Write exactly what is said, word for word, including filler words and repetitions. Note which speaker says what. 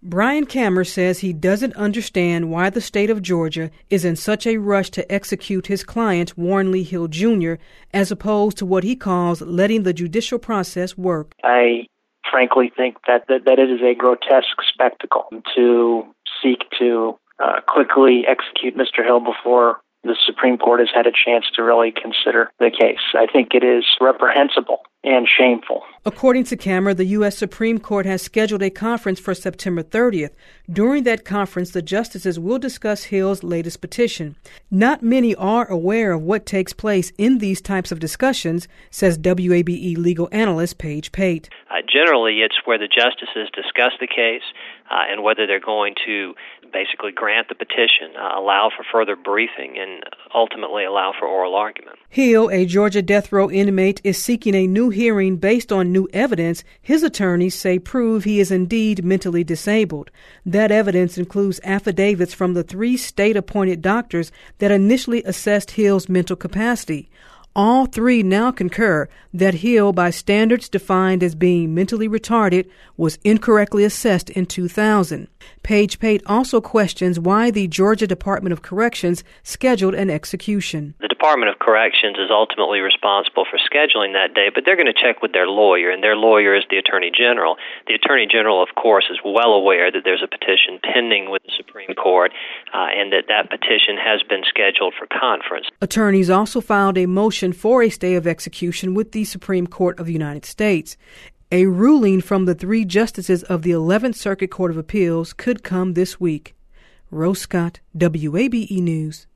Speaker 1: Brian Kammer says he doesn't understand why the state of Georgia is in such a rush to execute his client, Warren Lee Hill Junior, as opposed to what he calls letting the judicial process work.
Speaker 2: I frankly think that, that, that it is a grotesque spectacle to seek to uh, quickly execute Mister Hill before the Supreme Court has had a chance to really consider the case. I think it is reprehensible and shameful.
Speaker 1: According to Kammer, the U S Supreme Court has scheduled a conference for September thirtieth. During that conference, the justices will discuss Hill's latest petition. Not many are aware of what takes place in these types of discussions, says W A B E legal analyst Paige Pate.
Speaker 3: Uh, generally, it's where the justices discuss the case uh, and whether they're going to basically grant the petition, uh, allow for further briefing, and ultimately allow for oral argument.
Speaker 1: Hill, a Georgia death row inmate, is seeking a new hearing based on new evidence his attorneys say prove he is indeed mentally disabled. That evidence includes affidavits from the three state-appointed doctors that initially assessed Hill's mental capacity. All three now concur that Hill, by standards defined as being mentally retarded, was incorrectly assessed in two thousand. Paige Pate also questions why the Georgia Department of Corrections scheduled an execution.
Speaker 3: The Department of Corrections is ultimately responsible for scheduling that day, but they're going to check with their lawyer, and their lawyer is the Attorney General. The Attorney General, of course, is well aware that there's a petition pending with the Supreme Court uh, and that that petition has been scheduled for conference.
Speaker 1: Attorneys also filed a motion for a stay of execution with the Supreme Court of the United States. A ruling from the three justices of the eleventh Circuit Court of Appeals could come this week. Rose Scott, W A B E News.